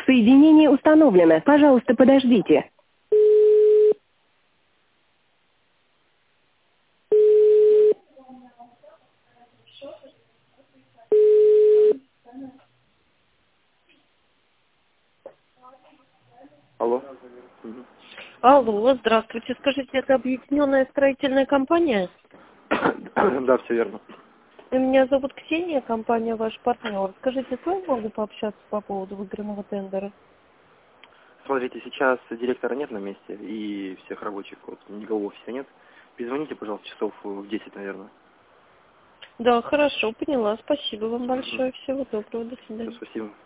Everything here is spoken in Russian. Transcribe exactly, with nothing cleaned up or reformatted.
Соединение установлено. Пожалуйста, подождите. Алло. Мгм. Алло, здравствуйте. Скажите, это объединенная строительная компания? Да, все верно. Меня зовут Ксения, компания ваш партнер. Скажите, с вами могу пообщаться по поводу выигранного тендера? Смотрите, сейчас директора нет на месте, и всех рабочих, вот, никого в офисе нет. Перезвоните, пожалуйста, часов в десять, наверное. Да, хорошо, поняла. Спасибо вам Угу. большое. Всего доброго. До Все, свидания. спасибо.